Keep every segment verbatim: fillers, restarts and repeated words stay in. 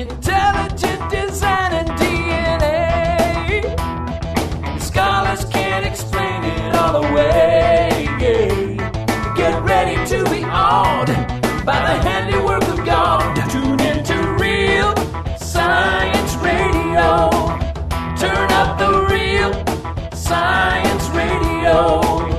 Intelligent design and D N A. Scholars can't explain it all away. Yeah. Get ready to be awed by the handiwork of God. Tune into Real Science Radio. Turn up the Real Science Radio.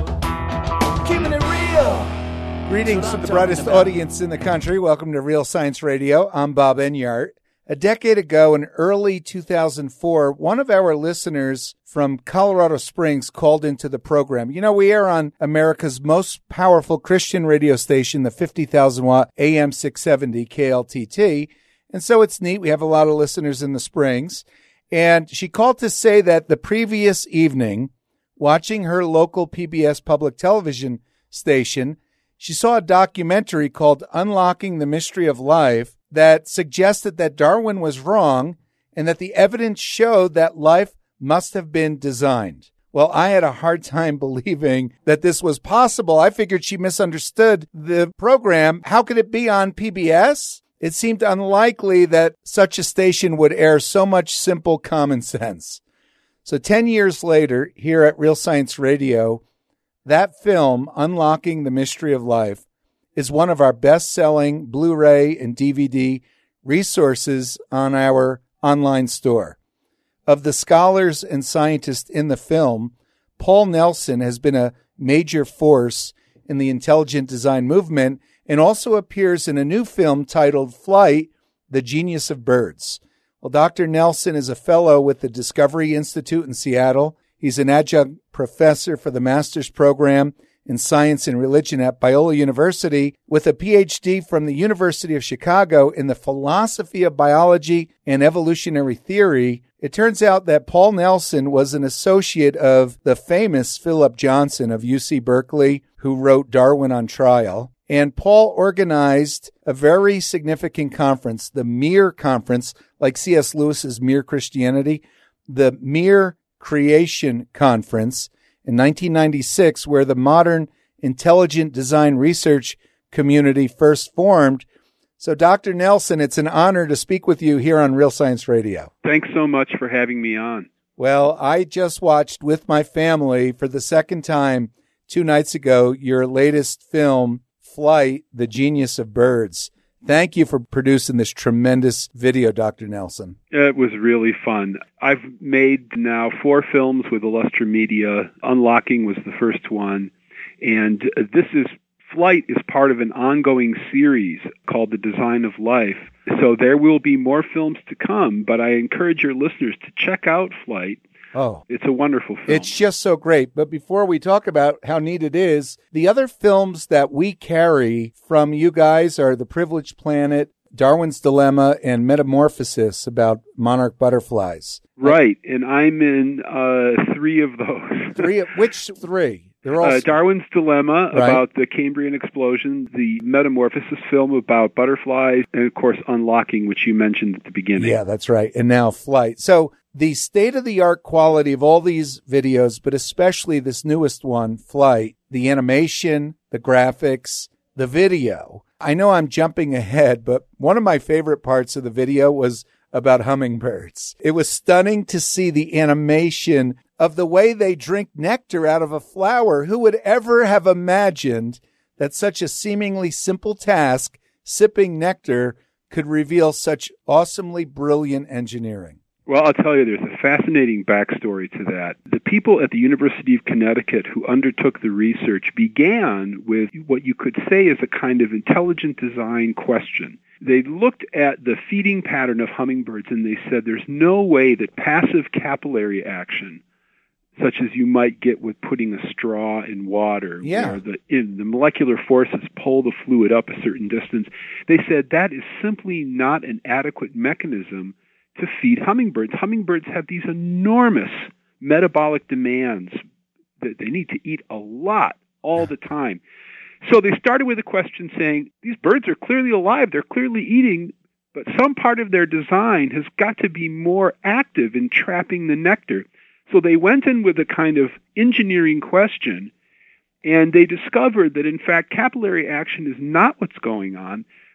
Keeping it real. Greetings to the brightest audience in the country. Welcome to Real Science Radio. I'm Bob Enyart. A decade ago, in early two thousand four, one of our listeners from Colorado Springs called into the program. You know, we air on America's most powerful Christian radio station, the fifty thousand watt A M six seventy K L T T. And so it's neat. We have a lot of listeners in the Springs. And she called to say that the previous evening, watching her local P B S public television station, she saw a documentary called Unlocking the Mystery of Life that suggested that Darwin was wrong and that the evidence showed that life must have been designed. Well, I had a hard time believing that this was possible. I figured she misunderstood the program. How could it be on P B S? It seemed unlikely that such a station would air so much simple common sense. So ten years later, here at Real Science Radio, that film, Unlocking the Mystery of Life, is one of our best-selling Blu-ray and D V D resources on our online store. Of the scholars and scientists in the film, Paul Nelson has been a major force in the intelligent design movement and also appears in a new film titled Flight, The Genius of Birds. Well, Doctor Nelson is a fellow with the Discovery Institute in Seattle. He's an adjunct professor for the master's program in Science and Religion at Biola University with a P H D from the University of Chicago in the philosophy of biology and evolutionary theory. It turns out that Paul Nelson was an associate of the famous Philip Johnson of U C Berkeley, who wrote Darwin on Trial. And Paul organized a very significant conference, the Mere Conference, like C S Lewis's Mere Christianity, the Mere Creation Conference in nineteen ninety-six, where the modern intelligent design research community first formed. So, Doctor Nelson, it's an honor to speak with you here on Real Science Radio. Thanks so much for having me on. Well, I just watched with my family for the second time two nights ago your latest film, Flight, The Genius of Birds. Thank you for producing this tremendous video, Doctor Nelson. It was really fun. I've made now four films with Illustra Media. Unlocking was the first one. And this is Flight is part of an ongoing series called The Design of Life. So there will be more films to come, but I encourage your listeners to check out Flight. Oh, it's a wonderful film. It's just so great. But before we talk about how neat it is, the other films that we carry from you guys are The Privileged Planet, Darwin's Dilemma, and Metamorphosis about monarch butterflies. Right. And I'm in uh, three of those. Three? Which three? They're all uh, Darwin's Dilemma, right, about the Cambrian explosion, the Metamorphosis film about butterflies, and, of course, Unlocking, which you mentioned at the beginning. Yeah, that's right. And now Flight. So the state-of-the-art quality of all these videos, but especially this newest one, Flight, the animation, the graphics, the video. I know I'm jumping ahead, but one of my favorite parts of the video was about hummingbirds. It was stunning to see the animation of the way they drink nectar out of a flower. Who would ever have imagined that such a seemingly simple task, sipping nectar, could reveal such awesomely brilliant engineering? Well, I'll tell you, there's a fascinating backstory to that. The people at the University of Connecticut who undertook the research began with what you could say is a kind of intelligent design question. They looked at the feeding pattern of hummingbirds and they said there's no way that passive capillary action, such as you might get with putting a straw in water, yeah, where the, in, the molecular forces pull the fluid up a certain distance, they said that is simply not an adequate mechanism to feed hummingbirds. Hummingbirds have these enormous metabolic demands that they need to eat a lot all the time. So they started with a question saying, these birds are clearly alive, they're clearly eating, but some part of their design has got to be more active in trapping the nectar. So they went in with a kind of engineering question, and they discovered that, in fact, capillary action is not what's going on,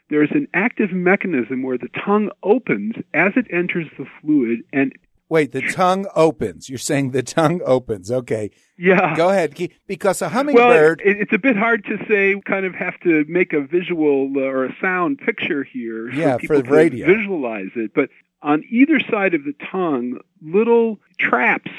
there's an active mechanism where the tongue opens as it enters the fluid. And wait, the tongue opens. You're saying the tongue opens. Okay. Yeah. Go ahead. Because a hummingbird... Well, it, it's a bit hard to say, kind of have to make a visual uh, or a sound picture here. Yeah, so people for the radio. Can visualize it. But on either side of the tongue, little traps,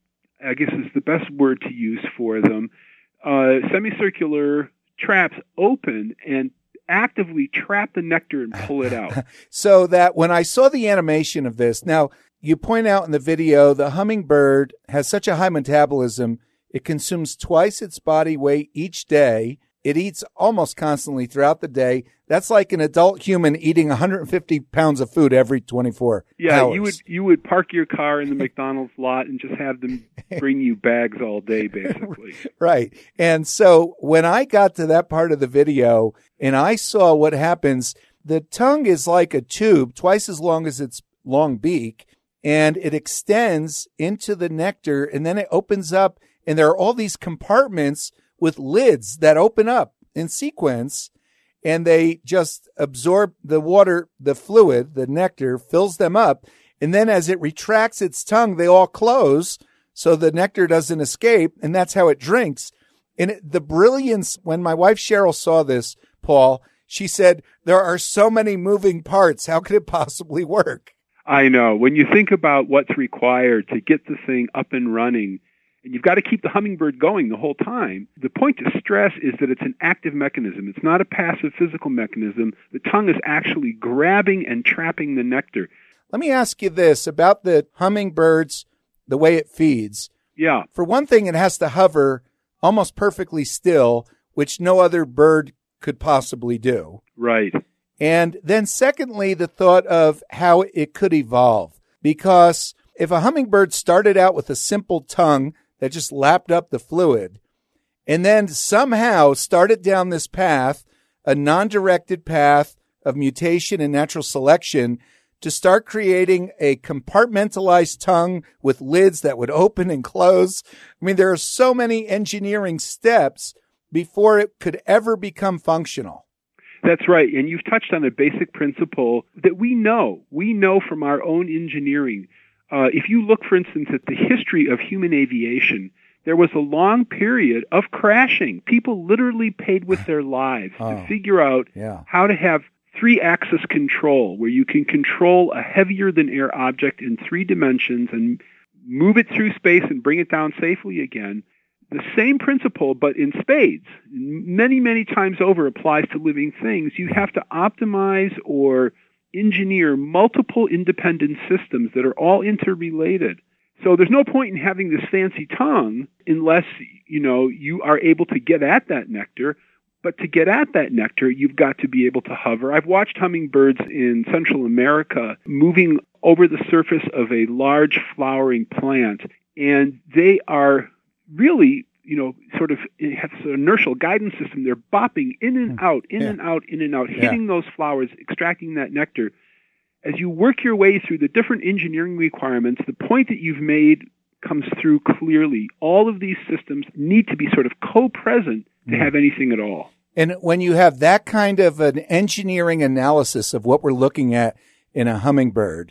I guess is the best word to use for them, uh, semicircular traps open and actively trap the nectar and pull it out. So that when I saw the animation of this, now you point out in the video, the hummingbird has such a high metabolism, it consumes twice its body weight each day. It eats almost constantly throughout the day. That's like an adult human eating one hundred fifty pounds of food every twenty-four yeah, hours. you would you would park your car in the McDonald's lot and just have them bring you bags all day, basically. Right. And so when I got to that part of the video and I saw what happens, the tongue is like a tube, twice as long as its long beak, and it extends into the nectar, and then it opens up, and there are all these compartments with lids that open up in sequence, and they just absorb the water, the fluid, the nectar, fills them up. And then as it retracts its tongue, they all close so the nectar doesn't escape, and that's how it drinks. And it, the brilliance, when my wife Cheryl saw this, Paul, she said, there are so many moving parts. How could it possibly work? I know. When you think about what's required to get the thing up and running, and you've got to keep the hummingbird going the whole time. The point to stress is that it's an active mechanism. It's not a passive physical mechanism. The tongue is actually grabbing and trapping the nectar. Let me ask you this about the hummingbirds, the way it feeds. Yeah. For one thing, it has to hover almost perfectly still, which no other bird could possibly do. Right. And then secondly, the thought of how it could evolve. Because if a hummingbird started out with a simple tongue that just lapped up the fluid, and then somehow started down this path, a non-directed path of mutation and natural selection, to start creating a compartmentalized tongue with lids that would open and close. I mean, there are so many engineering steps before it could ever become functional. That's right. And you've touched on a basic principle that we know. We know from our own engineering. Uh, if you look, for instance, at the history of human aviation, there was a long period of crashing. People literally paid with their lives oh, to figure out yeah. how to have three-axis control, where you can control a heavier-than-air object in three dimensions and move it through space and bring it down safely again. The same principle, but in spades, many, many times over, applies to living things. You have to optimize or engineer multiple independent systems that are all interrelated. So there's no point in having this fancy tongue unless, you know, you are able to get at that nectar. But to get at that nectar, you've got to be able to hover. I've watched hummingbirds in Central America moving over the surface of a large flowering plant, and they are really, you know, sort of have an inertial guidance system. They're bopping in and out, in yeah. and out, in and out, yeah. hitting those flowers, extracting that nectar. As you work your way through the different engineering requirements, the point that you've made comes through clearly. All of these systems need to be sort of co-present to mm. have anything at all. And when you have that kind of an engineering analysis of what we're looking at in a hummingbird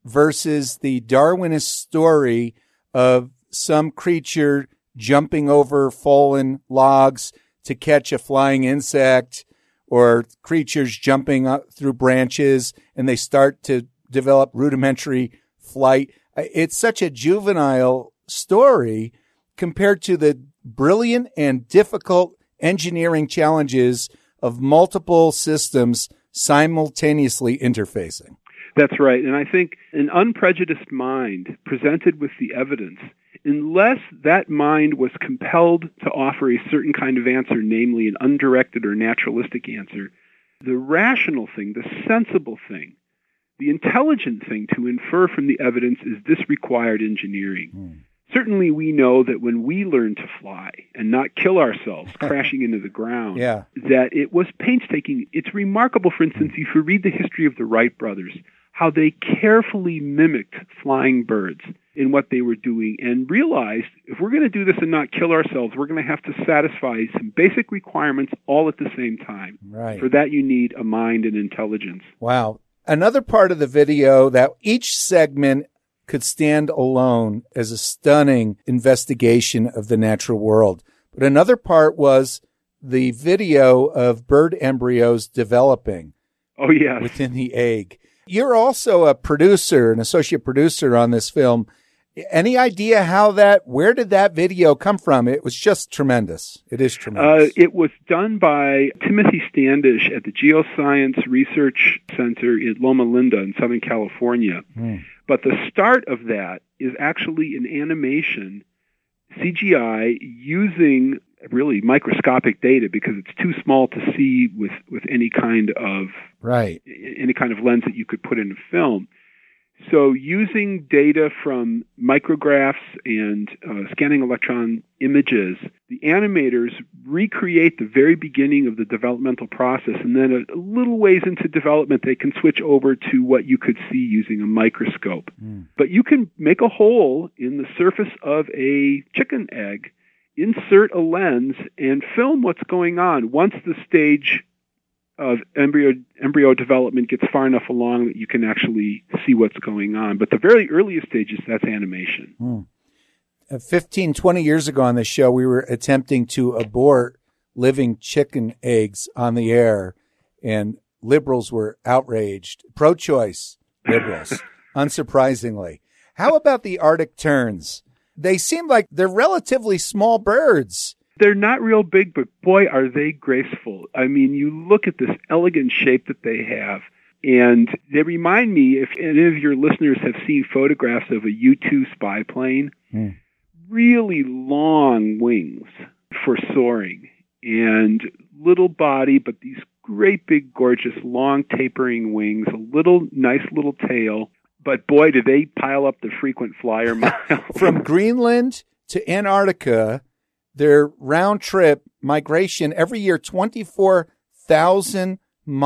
versus the Darwinist story of some creature jumping over fallen logs to catch a flying insect, or creatures jumping up through branches and they start to develop rudimentary flight. It's such a juvenile story compared to the brilliant and difficult engineering challenges of multiple systems simultaneously interfacing. That's right. And I think an unprejudiced mind presented with the evidence, unless that mind was compelled to offer a certain kind of answer, namely an undirected or naturalistic answer, the rational thing, the sensible thing, the intelligent thing to infer from the evidence is this required engineering. Mm. Certainly we know that when we learn to fly and not kill ourselves crashing into the ground, yeah. that it was painstaking. It's remarkable, for instance, if you read the history of the Wright brothers, how they carefully mimicked flying birds. in what they were doing and realized if we're going to do this and not kill ourselves, we're going to have to satisfy some basic requirements all at the same time. Right. For that, you need a mind and intelligence. Wow. Another part of the video that each segment could stand alone as a stunning investigation of the natural world. But another part was the video of bird embryos developing. Oh, yes. Within the egg. You're also a producer, an associate producer on this film. Any idea how that, where did that video come from? It was just tremendous. It is tremendous. Uh, it was done by Timothy Standish at the Geoscience Research Center in Loma Linda in Southern California. Mm. But the start of that is actually an animation, C G I, using really microscopic data because it's too small to see with, with any kind of right any kind of lens that you could put in a film. So using data from micrographs and uh, scanning electron images, the animators recreate the very beginning of the developmental process, and then a, a little ways into development, they can switch over to what you could see using a microscope. Mm. But you can make a hole in the surface of a chicken egg, insert a lens, and film what's going on once the stage of embryo embryo development gets far enough along that you can actually see what's going on. But the very earliest stages, that's animation. Hmm. Uh, fifteen, twenty years ago on this show, we were attempting to abort living chicken eggs on the air, and liberals were outraged. Pro-choice liberals, unsurprisingly. How about the Arctic terns? They seem like they're relatively small birds. They're not real big, but boy, are they graceful. I mean, you look at this elegant shape that they have, and they remind me, if any of your listeners have seen photographs of a U two spy plane, mm. really long wings for soaring, and little body, but these great big, gorgeous, long tapering wings, a little nice little tail. But boy, do they pile up the frequent flyer miles. From Greenland to Antarctica, their round trip migration every year, twenty-four thousand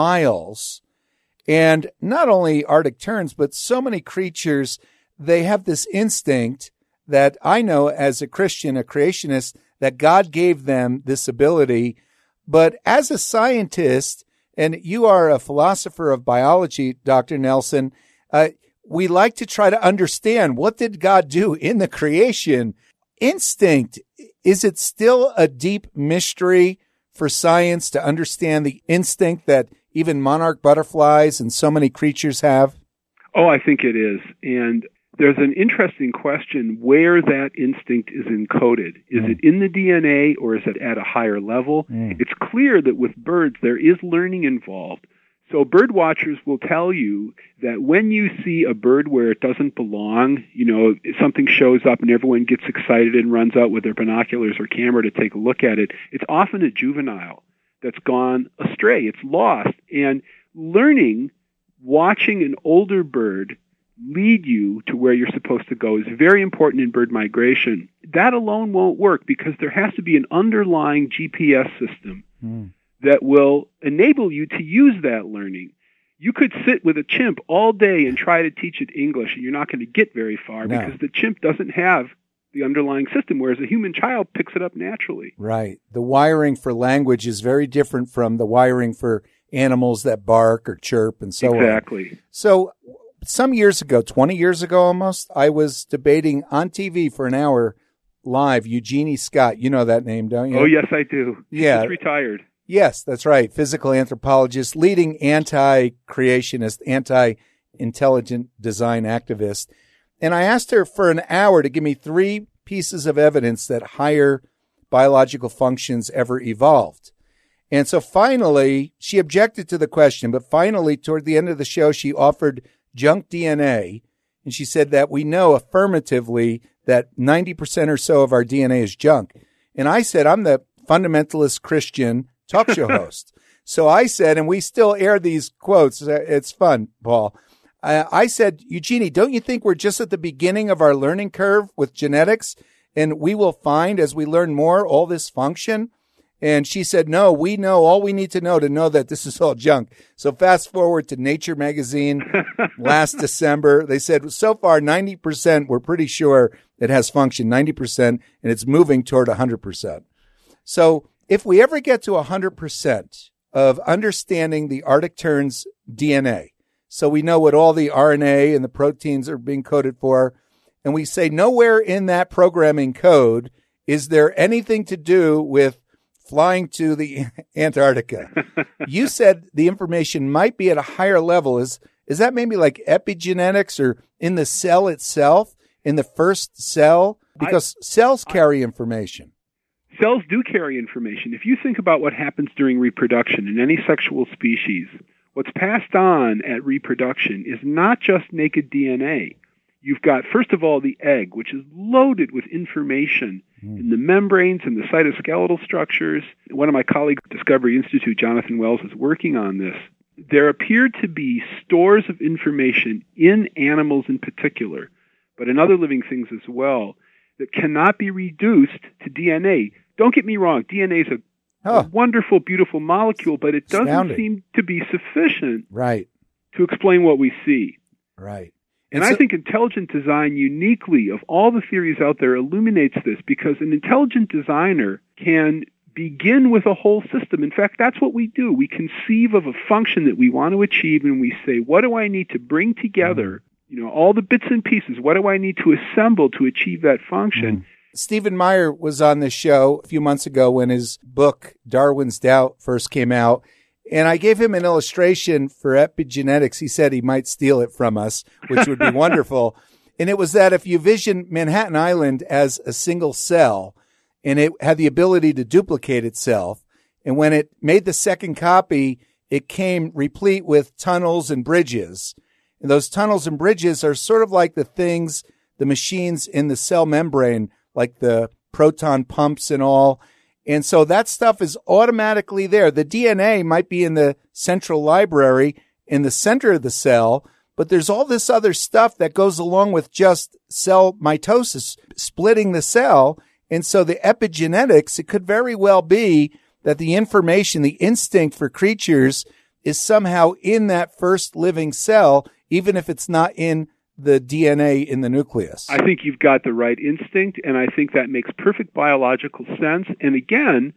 miles. And not only Arctic terns, but so many creatures, they have this instinct that I know as a Christian, a creationist, that God gave them this ability. But as a scientist, and you are a philosopher of biology, Doctor Nelson, uh, we like to try to understand, what did God do in the creation? Instinct, is it still a deep mystery for science to understand the instinct that even monarch butterflies and so many creatures have? Oh, I think it is. And there's an interesting question where that instinct is encoded. Is mm. it in the D N A or is it at a higher level? Mm. It's clear that with birds there is learning involved. So bird watchers will tell you that when you see a bird where it doesn't belong, you know, something shows up and everyone gets excited and runs out with their binoculars or camera to take a look at it, it's often a juvenile that's gone astray. It's lost. And learning, watching an older bird lead you to where you're supposed to go is very important in bird migration. That alone won't work because there has to be an underlying G P S system. Mm. that will enable you to use that learning. You could sit with a chimp all day and try to teach it English, and you're not going to get very far no. because the chimp doesn't have the underlying system, whereas a human child picks it up naturally. Right. The wiring for language is very different from the wiring for animals that bark or chirp and so exactly. on. Exactly. So some years ago, twenty years ago almost, I was debating on T V for an hour live Eugenie Scott. You know that name, don't you? Oh, yes, I do. She's yeah. just retired. Yes, that's right. Physical anthropologist, leading anti-creationist, anti-intelligent design activist. And I asked her for an hour to give me three pieces of evidence that higher biological functions ever evolved. And so finally, she objected to the question, but finally, toward the end of the show, she offered junk D N A. And she said that we know affirmatively that ninety percent or so of our D N A is junk. And I said, I'm the fundamentalist Christian talk show host. So I said, and we still air these quotes. It's fun, Paul. I, I said, Eugenie, don't you think we're just at the beginning of our learning curve with genetics? And we will find as we learn more, all this function. And she said, no, we know all we need to know to know that this is all junk. So fast forward to Nature magazine last December. They said so far ninety percent, we're pretty sure it has function, ninety percent, and it's moving toward one hundred percent. So if we ever get to one hundred percent of understanding the Arctic tern's D N A, so we know what all the R N A and the proteins are being coded for, and we say nowhere in that programming code is there anything to do with flying to the Antarctica. You said the information might be at a higher level. Is is that maybe like epigenetics or in the cell itself, in the first cell? Because I, cells carry I, information. Cells do carry information. If you think about what happens during reproduction in any sexual species, what's passed on at reproduction is not just naked D N A. You've got, first of all, the egg, which is loaded with information mm. in the membranes and the cytoskeletal structures. One of my colleagues at Discovery Institute, Jonathan Wells, is working on this. There appear to be stores of information in animals in particular, but in other living things as well, that cannot be reduced to D N A. Don't get me wrong, D N A is a, oh. a wonderful, beautiful molecule, but it doesn't Astounding. seem to be sufficient right. to explain what we see. Right. And I think intelligent design uniquely, of all the theories out there, illuminates this, because an intelligent designer can begin with a whole system. In fact, that's what we do. We conceive of a function that we want to achieve, and we say, what do I need to bring together? Mm. You know, all the bits and pieces. What do I need to assemble to achieve that function? Mm. Stephen Meyer was on this show a few months ago when his book, Darwin's Doubt, first came out. And I gave him an illustration for epigenetics. He said he might steal it from us, which would be wonderful. And it was that if you vision Manhattan Island as a single cell, and it had the ability to duplicate itself, and when it made the second copy, it came replete with tunnels and bridges. And those tunnels and bridges are sort of like the things, the machines in the cell membrane, like the proton pumps and all. And so that stuff is automatically there. The D N A might be in the central library in the center of the cell, but there's all this other stuff that goes along with just cell mitosis, splitting the cell. And so the epigenetics, it could very well be that the information, the instinct for creatures is somehow in that first living cell, even if it's not in the D N A in the nucleus. I think you've got the right instinct, and I think that makes perfect biological sense. And again,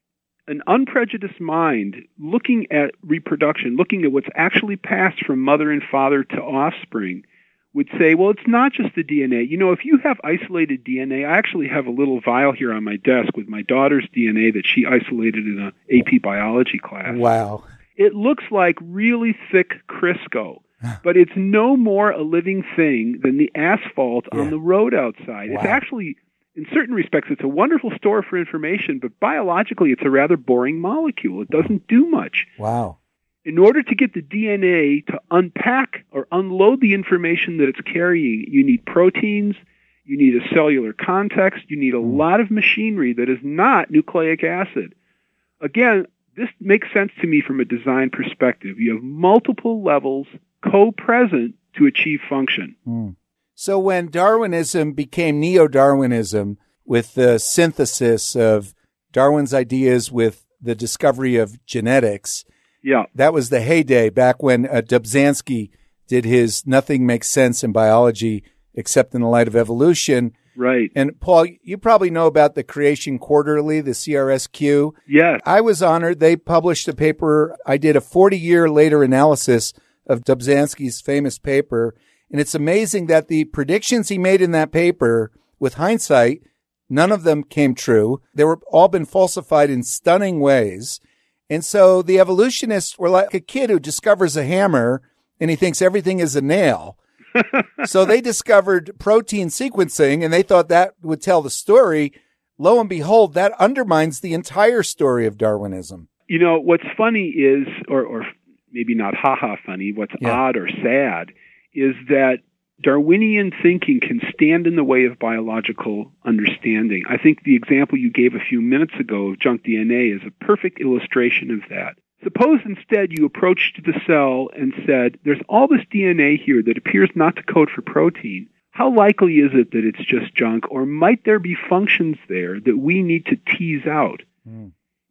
an unprejudiced mind looking at reproduction, looking at what's actually passed from mother and father to offspring, would say, well, it's not just the D N A. You know, if you have isolated D N A, I actually have a little vial here on my desk with my daughter's D N A that she isolated in an A P biology class. Wow. It looks like really thick Crisco. But it's no more a living thing than the asphalt yeah. on the road outside. Wow. It's actually, in certain respects, it's a wonderful store for information, but biologically it's a rather boring molecule. It doesn't do much. Wow. In order to get the D N A to unpack or unload the information that it's carrying, you need proteins, you need a cellular context, you need a mm. lot of machinery that is not nucleic acid. Again, this makes sense to me from a design perspective. You have multiple levels co-present to achieve function. Mm. So when Darwinism became neo-Darwinism with the synthesis of Darwin's ideas with the discovery of genetics, yeah, that was the heyday back when uh, Dobzhansky did his Nothing Makes Sense in Biology Except in the Light of Evolution. Right. And Paul, you probably know about the Creation Quarterly, the C R S Q. Yes. I was honored. They published a paper. I did a forty-year later analysis of Dobzhansky's famous paper. And it's amazing that the predictions he made in that paper, with hindsight, none of them came true. They were all been falsified in stunning ways. And so the evolutionists were like a kid who discovers a hammer and he thinks everything is a nail. So they discovered protein sequencing and they thought that would tell the story. Lo and behold, that undermines the entire story of Darwinism. You know, what's funny is, or, or maybe not ha-ha funny, what's yeah. odd or sad is that Darwinian thinking can stand in the way of biological understanding. I think the example you gave a few minutes ago of junk D N A is a perfect illustration of that. Suppose instead you approached the cell and said, there's all this D N A here that appears not to code for protein. How likely is it that it's just junk, or might there be functions there that we need to tease out? Mm.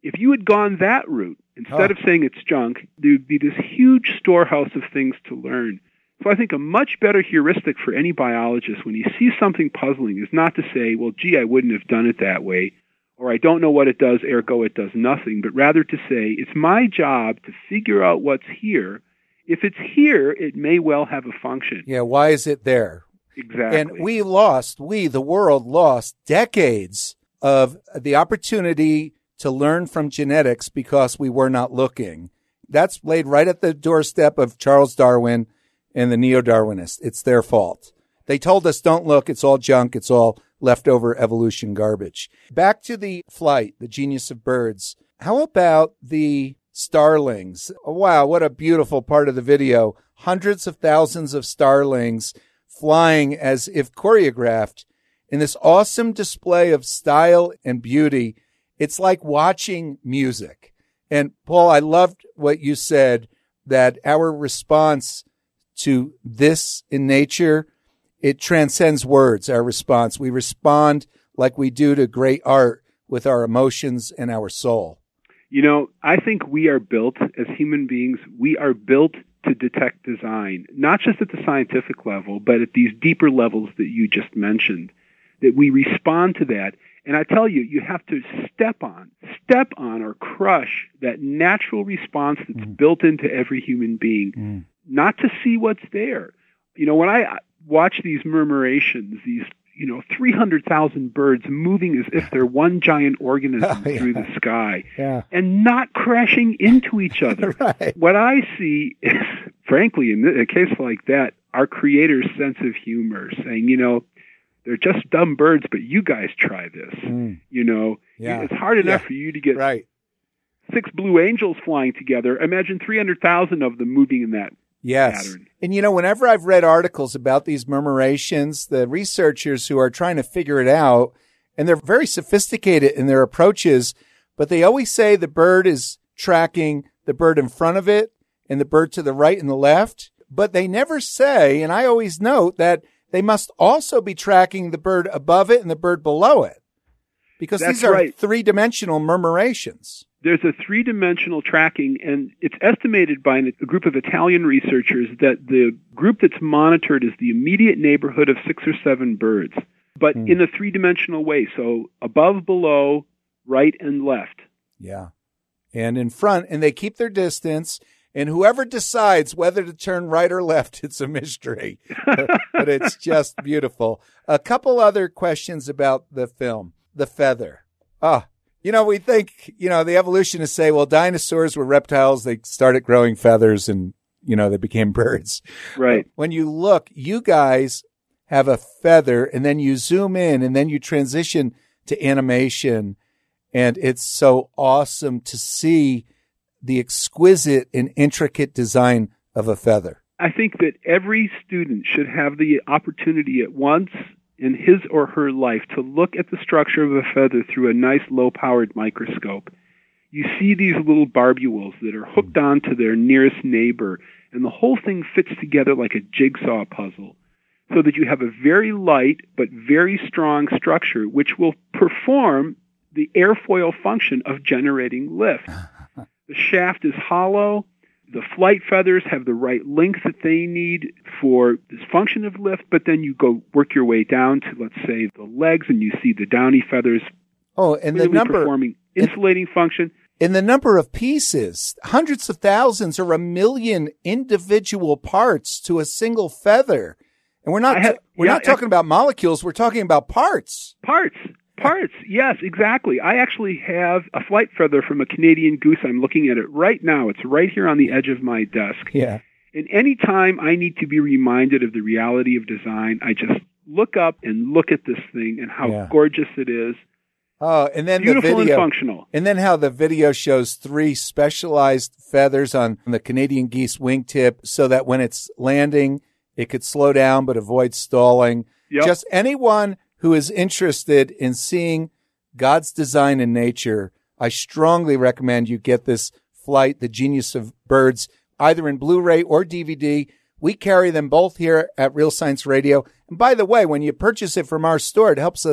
If you had gone that route, instead Oh. of saying it's junk, there would be this huge storehouse of things to learn. So I think a much better heuristic for any biologist when he sees something puzzling is not to say, well, gee, I wouldn't have done it that way, or I don't know what it does, ergo it does nothing, but rather to say, it's my job to figure out what's here. If it's here, it may well have a function. Yeah, why is it there? Exactly. And we lost, we, the world, lost decades of the opportunity to learn from genetics because we were not looking. That's laid right at the doorstep of Charles Darwin and the neo-Darwinists. It's their fault. They told us, don't look, it's all junk, it's all leftover evolution garbage. Back to the flight, the genius of birds. How about the starlings? Oh, wow, what a beautiful part of the video. Hundreds of thousands of starlings flying as if choreographed in this awesome display of style and beauty. It's like watching music. And Paul, I loved what you said, that our response to this in nature, it transcends words, our response. We respond like we do to great art with our emotions and our soul. You know, I think we are built as human beings, we are built to detect design, not just at the scientific level, but at these deeper levels that you just mentioned, that we respond to that. And I tell you, you have to step on, step on or crush that natural response that's mm. built into every human being, mm. not to see what's there. You know, when I watch these murmurations, these, you know, three hundred thousand birds moving as if they're one giant organism oh, yeah. through the sky yeah. and not crashing into each other. Right. What I see is, frankly, in a case like that, our creator's sense of humor, saying, you know, they're just dumb birds, but you guys try this. Mm. You know, yeah. it's hard enough yeah. for you to get right. six blue angels flying together. Imagine three hundred thousand of them moving in that yes. pattern. And, you know, whenever I've read articles about these murmurations, the researchers who are trying to figure it out, and they're very sophisticated in their approaches, but they always say the bird is tracking the bird in front of it and the bird to the right and the left. But they never say, and I always note that they must also be tracking the bird above it and the bird below it, because That's these are right. three-dimensional murmurations. There's a three-dimensional tracking, and it's estimated by a group of Italian researchers that the group that's monitored is the immediate neighborhood of six or seven birds, but mm. in a three-dimensional way, so above, below, right, and left. Yeah, and in front, and they keep their distance. And whoever decides whether to turn right or left, it's a mystery. But it's just beautiful. A couple other questions about the film. The feather. Oh, you know, we think, you know, the evolutionists say, well, dinosaurs were reptiles. They started growing feathers and, you know, they became birds. Right. But when you look, you guys have a feather and then you zoom in and then you transition to animation. And it's so awesome to see the exquisite and intricate design of a feather. I think that every student should have the opportunity at once in his or her life to look at the structure of a feather through a nice low-powered microscope. You see these little barbules that are hooked onto their nearest neighbor, and the whole thing fits together like a jigsaw puzzle, so that you have a very light but very strong structure which will perform the airfoil function of generating lift. The shaft is hollow. The flight feathers have the right length that they need for this function of lift, but then you go work your way down to, let's say, the legs, and you see the downy feathers oh, and really the number, performing insulating and, function. And the number of pieces, hundreds of thousands or a million individual parts to a single feather. And we're not have, we're yeah, not talking I, about molecules, we're talking about parts. Parts. Parts, yes, exactly. I actually have a flight feather from a Canadian goose. I'm looking at it right now. It's right here on the edge of my desk. Yeah. And any time I need to be reminded of the reality of design, I just look up and look at this thing and how yeah. gorgeous it is. Oh, and then beautiful the video, and functional. And then how the video shows three specialized feathers on the Canadian geese wingtip so that when it's landing, it could slow down but avoid stalling. Yep. Just anyone who is interested in seeing God's design in nature, I strongly recommend you get this Flight, The Genius of Birds, either in Blu-ray or D V D. We carry them both here at Real Science Radio. And by the way, when you purchase it from our store, it helps us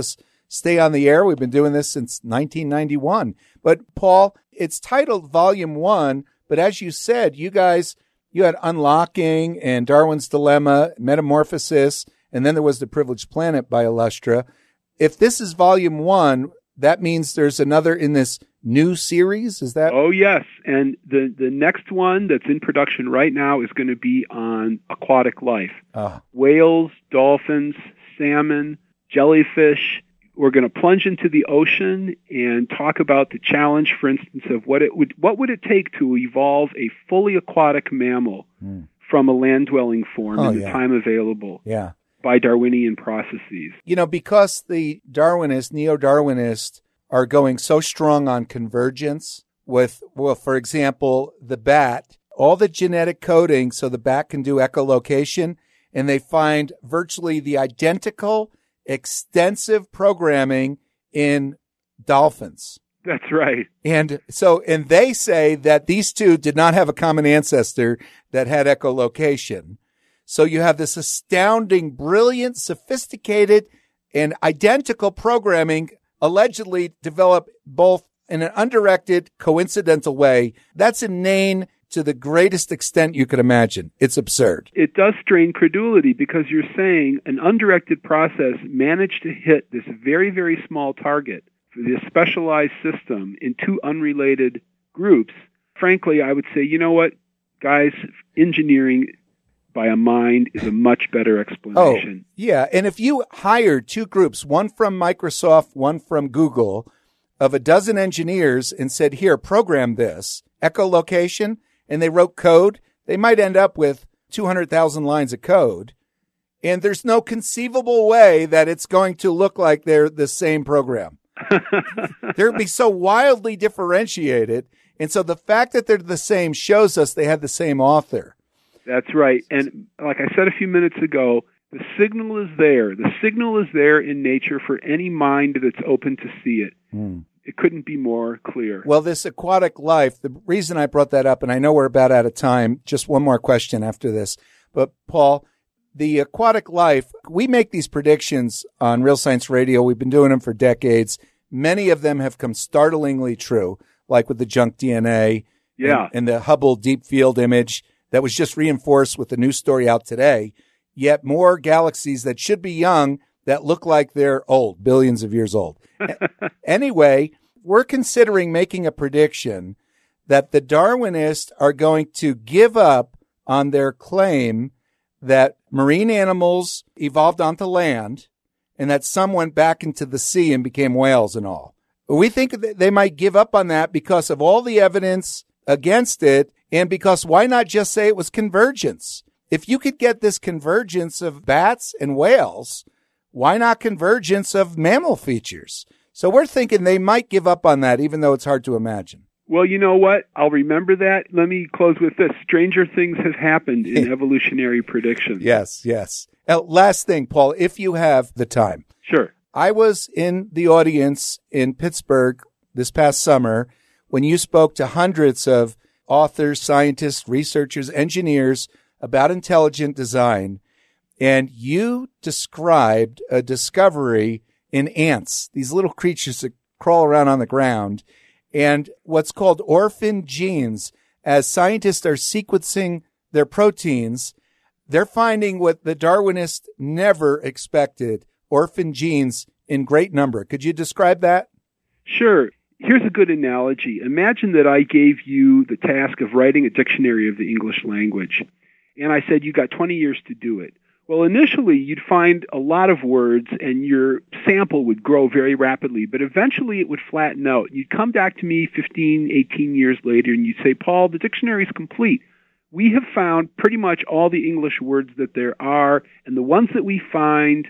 stay on the air. We've been doing this since nineteen ninety-one. But, Paul, it's titled Volume one, but as you said, you guys, you had Unlocking and Darwin's Dilemma, Metamorphosis, and then there was The Privileged Planet by Illustra. If this is Volume one, that means there's another in this new series, is that? Oh, yes. And the, the next one that's in production right now is going to be on aquatic life. Uh. Whales, dolphins, salmon, jellyfish. We're going to plunge into the ocean and talk about the challenge, for instance, of what it would what would it take to evolve a fully aquatic mammal mm. from a land-dwelling form oh, in the yeah. time available. Yeah. By Darwinian processes. You know, because the Darwinists, neo-Darwinists, are going so strong on convergence with, well, for example, the bat, all the genetic coding so the bat can do echolocation, and they find virtually the identical, extensive programming in dolphins. That's right. And so, and they say that these two did not have a common ancestor that had echolocation. So you have this astounding, brilliant, sophisticated, and identical programming allegedly developed both in an undirected, coincidental way. That's inane to the greatest extent you could imagine. It's absurd. It does strain credulity because you're saying an undirected process managed to hit this very, very small target for this specialized system in two unrelated groups. Frankly, I would say, you know what, guys, engineering by a mind is a much better explanation. Oh, yeah. And if you hired two groups, one from Microsoft, one from Google, of a dozen engineers and said, here, program this, echolocation, and they wrote code, they might end up with two hundred thousand lines of code. And there's no conceivable way that it's going to look like they're the same program. They'd be so wildly differentiated. And so the fact that they're the same shows us they had the same author. That's right. And like I said a few minutes ago, the signal is there. The signal is there in nature for any mind that's open to see it. Mm. It couldn't be more clear. Well, this aquatic life, the reason I brought that up, and I know we're about out of time, just one more question after this. But, Paul, the aquatic life, we make these predictions on Real Science Radio. We've been doing them for decades. Many of them have come startlingly true, like with the junk D N A yeah. and, and the Hubble Deep Field image that was just reinforced with the new story out today, yet more galaxies that should be young that look like they're old, billions of years old. Anyway, we're considering making a prediction that the Darwinists are going to give up on their claim that marine animals evolved onto land and that some went back into the sea and became whales and all. We think that they might give up on that because of all the evidence against it. And because why not just say it was convergence? If you could get this convergence of bats and whales, why not convergence of mammal features? So we're thinking they might give up on that, even though it's hard to imagine. Well, you know what? I'll remember that. Let me close with this. Stranger things have happened in evolutionary predictions. Yes, yes. Now, last thing, Paul, if you have the time. Sure. I was in the audience in Pittsburgh this past summer when you spoke to hundreds of authors, scientists, researchers, engineers about intelligent design, and you described a discovery in ants, these little creatures that crawl around on the ground, and what's called orphan genes. As scientists are sequencing their proteins, they're finding what the Darwinists never expected, orphan genes in great number. Could you describe that? Sure. Here's a good analogy. Imagine that I gave you the task of writing a dictionary of the English language, and I said you got twenty years to do it. Well, initially, you'd find a lot of words, and your sample would grow very rapidly, but eventually it would flatten out. You'd come back to me fifteen, eighteen years later, and you'd say, Paul, the dictionary is complete. We have found pretty much all the English words that there are, and the ones that we find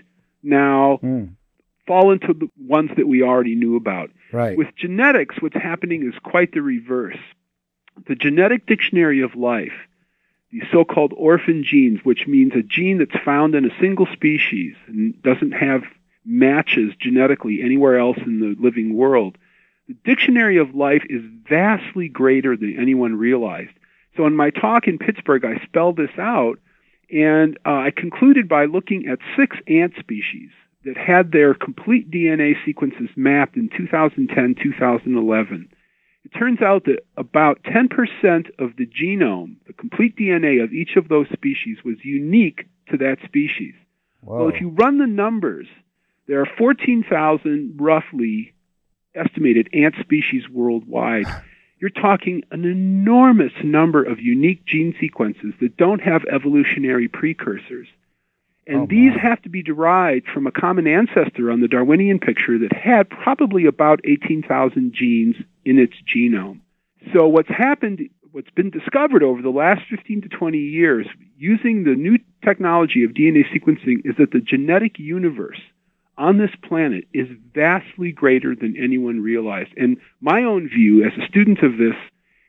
now mm. fall into the ones that we already knew about. Right. With genetics, what's happening is quite the reverse. The genetic dictionary of life, these so-called orphan genes, which means a gene that's found in a single species and doesn't have matches genetically anywhere else in the living world, the dictionary of life is vastly greater than anyone realized. So in my talk in Pittsburgh, I spelled this out, and uh, I concluded by looking at six ant species that had their complete D N A sequences mapped in two thousand ten, two thousand eleven. It turns out that about ten percent of the genome, the complete D N A of each of those species, was unique to that species. Whoa. Well, if you run the numbers, there are fourteen thousand roughly estimated ant species worldwide. You're talking an enormous number of unique gene sequences that don't have evolutionary precursors. And oh, these my. have to be derived from a common ancestor on the Darwinian picture that had probably about eighteen thousand genes in its genome. So what's happened, what's been discovered over the last fifteen to twenty years using the new technology of D N A sequencing is that the genetic universe on this planet is vastly greater than anyone realized. And my own view as a student of this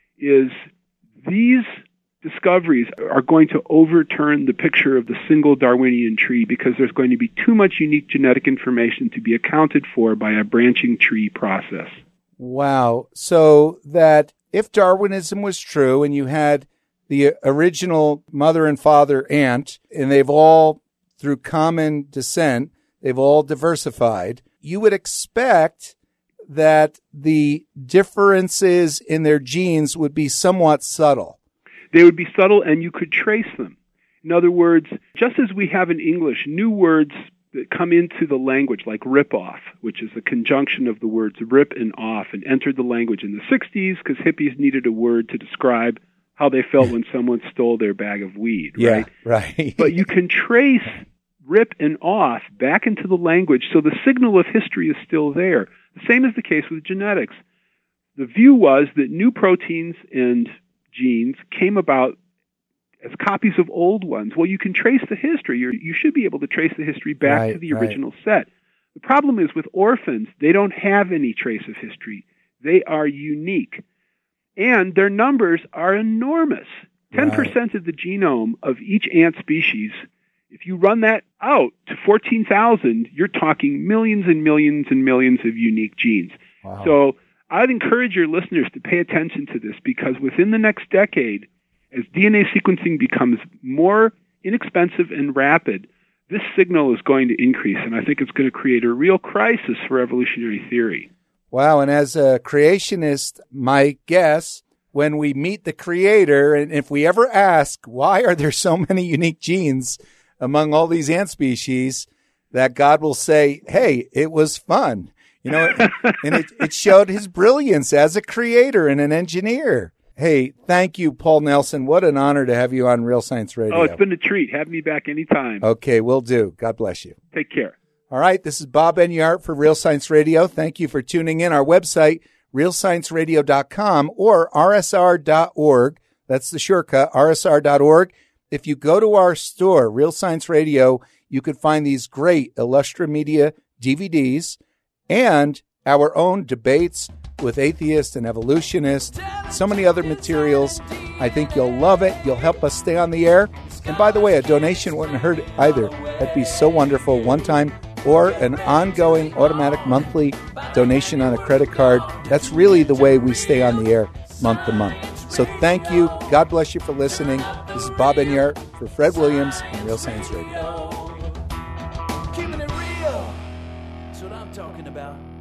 is these discoveries are going to overturn the picture of the single Darwinian tree because there's going to be too much unique genetic information to be accounted for by a branching tree process. Wow. So that if Darwinism was true and you had the original mother and father ant, and they've all, through common descent, they've all diversified, you would expect that the differences in their genes would be somewhat subtle. They would be subtle, and you could trace them. In other words, just as we have in English new words that come into the language, like rip-off, which is a conjunction of the words rip and off, and entered the language in the sixties because hippies needed a word to describe how they felt when someone stole their bag of weed, right? Yeah, right. But you can trace rip and off back into the language, so the signal of history is still there. The same is the case with genetics. The view was that new proteins and genes came about as copies of old ones. Well, you can trace the history. You're, you should be able to trace the history back right, to the right. original set. The problem is with orphans, they don't have any trace of history. They are unique. And their numbers are enormous. ten percent right. of the genome of each ant species, if you run that out to fourteen thousand, you're talking millions and millions and millions of unique genes. Wow. So I'd encourage your listeners to pay attention to this because within the next decade, as D N A sequencing becomes more inexpensive and rapid, this signal is going to increase, and I think it's going to create a real crisis for evolutionary theory. Wow, and as a creationist, my guess, when we meet the creator, and if we ever ask, why are there so many unique genes among all these ant species, that God will say, hey, it was fun. You know, and it, it showed his brilliance as a creator and an engineer. Hey, thank you, Paul Nelson. What an honor to have you on Real Science Radio. Oh, it's been a treat. Have me back anytime. Okay, will do. God bless you. Take care. All right, this is Bob Enyart for Real Science Radio. Thank you for tuning in. Our website, real science radio dot com or r s r dot org. That's the shortcut, r s r dot org. If you go to our store, Real Science Radio, you can find these great Illustra Media D V Ds and our own debates with atheists and evolutionists, so many other materials. I think you'll love it. You'll help us stay on the air. And by the way, a donation wouldn't hurt either. That'd be so wonderful. One time or an ongoing automatic monthly donation on a credit card. That's really the way we stay on the air month to month. So thank you. God bless you for listening. This is Bob Enyart for Fred Williams and Real Science Radio. Keeping it real. That's what I'm talking about.